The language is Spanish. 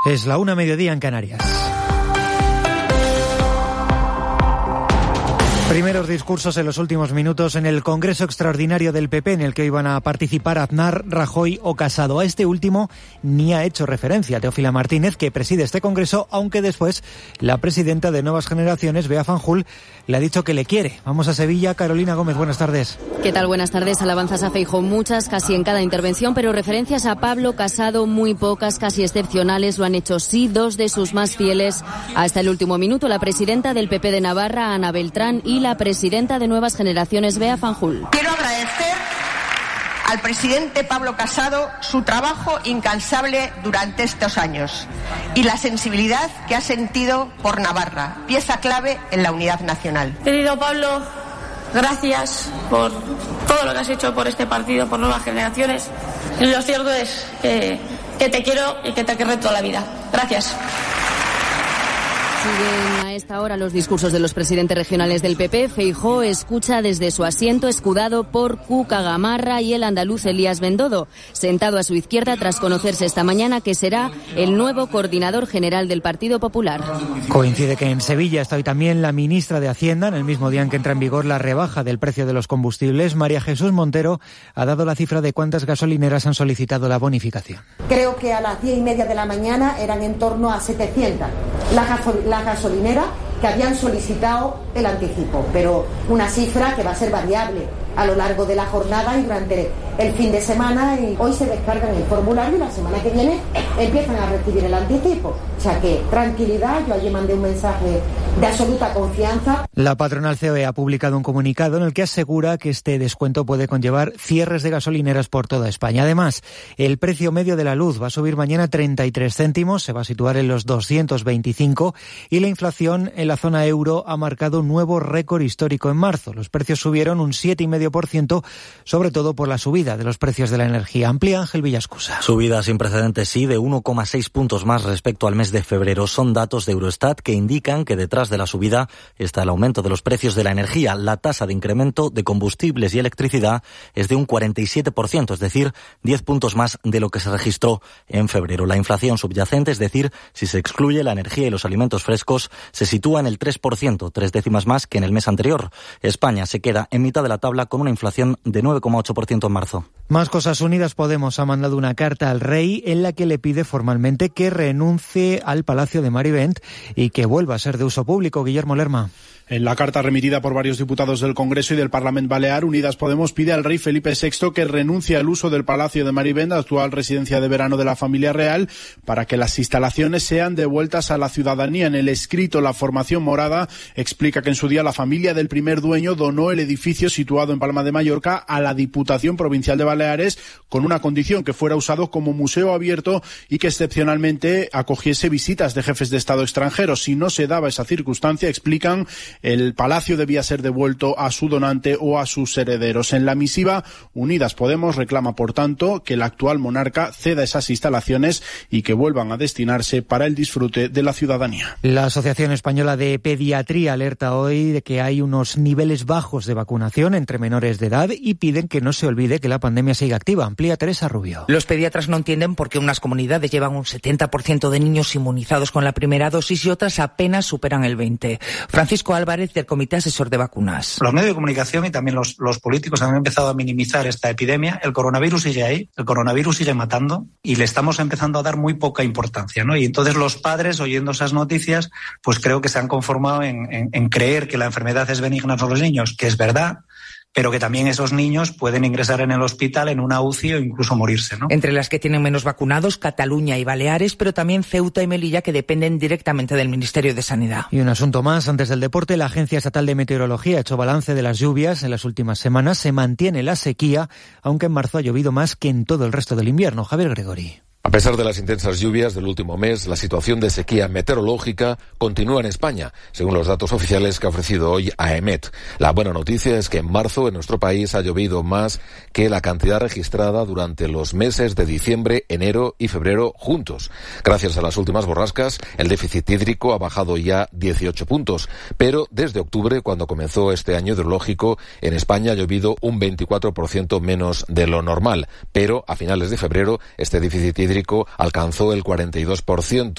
Es la 1:00 en Canarias. Primeros discursos en los últimos minutos en el Congreso Extraordinario del PP, en el que iban a participar Aznar, Rajoy o Casado. A este último ni ha hecho referencia Teófila Martínez, que preside este Congreso, aunque después la presidenta de Nuevas Generaciones, Bea Fanjul, le ha dicho que le quiere. Vamos a Sevilla. Carolina Gómez, buenas tardes. ¿Qué tal? Buenas tardes. Alabanzas a Feijóo, muchas, casi en cada intervención, pero referencias a Pablo Casado, muy pocas, casi excepcionales. Lo han hecho sí dos de sus más fieles hasta el último minuto, la presidenta del PP de Navarra, Ana Beltrán, y la presidenta de Nuevas Generaciones, Bea Fanjul. Quiero agradecer al presidente Pablo Casado su trabajo incansable durante estos años y la sensibilidad que ha sentido por Navarra, pieza clave en la unidad nacional. Querido Pablo, gracias por todo lo que has hecho por este partido, por Nuevas Generaciones. Y lo cierto es que te quiero y que te querré toda la vida. Gracias. Siguen a esta hora los discursos de los presidentes regionales del PP. Feijóo escucha desde su asiento, escudado por Cuca Gamarra y el andaluz Elías Bendodo, sentado a su izquierda tras conocerse esta mañana que será el nuevo coordinador general del Partido Popular. Coincide que en Sevilla está hoy también la ministra de Hacienda, en el mismo día en que entra en vigor la rebaja del precio de los combustibles. María Jesús Montero ha dado la cifra de cuántas gasolineras han solicitado la bonificación. Creo que a las 10:30 de la mañana eran en torno a 700 las gasolineras que habían solicitado el anticipo, pero una cifra que va a ser variable a lo largo de la jornada y durante el fin de semana, y hoy se descargan el formulario y la semana que viene empiezan a recibir el anticipo. O sea que tranquilidad, yo ayer mandé un mensaje de absoluta confianza. La patronal COE ha publicado un comunicado en el que asegura que este descuento puede conllevar cierres de gasolineras por toda España. Además, el precio medio de la luz va a subir mañana 33 céntimos, se va a situar en los 225, y la inflación en la zona euro ha marcado un nuevo récord histórico en marzo. Los precios subieron un 7,5%, sobre todo por la subida de los precios de la energía. Amplía Ángel Villascusa. Subida sin precedentes, sí, de 1,6 puntos más respecto al mes de febrero. Son datos de Eurostat que indican que detrás de la subida está el aumento de los precios de la energía. La tasa de incremento de combustibles y electricidad es de un 47%, es decir, 10 puntos más de lo que se registró en febrero. La inflación subyacente, es decir, si se excluye la energía y los alimentos frescos, se sitúa en el 3%, 3 décimas más que en el mes anterior. España se queda en mitad de la tabla con una inflación de 9,8% en marzo. Más cosas. Unidas Podemos ha mandado una carta al rey en la que le pide formalmente que renuncie al Palacio de Marivent y que vuelva a ser de uso público. Guillermo Lerma. En la carta remitida por varios diputados del Congreso y del Parlamento Balear, Unidas Podemos pide al rey Felipe VI que renuncie al uso del Palacio de Marivent, actual residencia de verano de la familia real, para que las instalaciones sean devueltas a la ciudadanía. En el escrito, la formación morada explica que en su día la familia del primer dueño donó el edificio situado en Palma de Mallorca a la Diputación Provincial de Baleares con una condición: que fuera usado como museo abierto y que excepcionalmente acogiese visitas de jefes de Estado extranjeros. Si no se daba esa circunstancia, explican, el palacio debía ser devuelto a su donante o a sus herederos. En la misiva, Unidas Podemos reclama, por tanto, que el actual monarca ceda esas instalaciones y que vuelvan a destinarse para el disfrute de la ciudadanía. La Asociación Española de Pediatría alerta hoy de que hay unos niveles bajos de vacunación entre menores de edad y piden que no se olvide que la pandemia sigue activa. Amplía Teresa Rubio. Los pediatras no entienden por qué unas comunidades llevan un 70% de niños inmunizados con la primera dosis y otras apenas superan el 20%. Francisco Álvarez, del Comité Asesor de Vacunas. Los medios de comunicación y también los políticos han empezado a minimizar esta epidemia. El coronavirus sigue ahí, el coronavirus sigue matando y le estamos empezando a dar muy poca importancia, ¿no? Y entonces los padres, oyendo esas noticias, pues creo que se han conformado en creer que la enfermedad es benigna en los niños, que es verdad, pero que también esos niños pueden ingresar en el hospital, en una UCI o incluso morirse, ¿no? Entre las que tienen menos vacunados, Cataluña y Baleares, pero también Ceuta y Melilla, que dependen directamente del Ministerio de Sanidad. Y un asunto más, antes del deporte, la Agencia Estatal de Meteorología ha hecho balance de las lluvias en las últimas semanas. Se mantiene la sequía, aunque en marzo ha llovido más que en todo el resto del invierno. Javier Gregori. A pesar de las intensas lluvias del último mes, la situación de sequía meteorológica continúa en España, según los datos oficiales que ha ofrecido hoy AEMET. La buena noticia es que en marzo en nuestro país ha llovido más que la cantidad registrada durante los meses de diciembre, enero y febrero juntos. Gracias a las últimas borrascas, el déficit hídrico ha bajado ya 18 puntos, pero desde octubre, cuando comenzó este año hidrológico, en España ha llovido un 24% menos de lo normal, pero a finales de febrero este déficit hídrico alcanzó el 42%.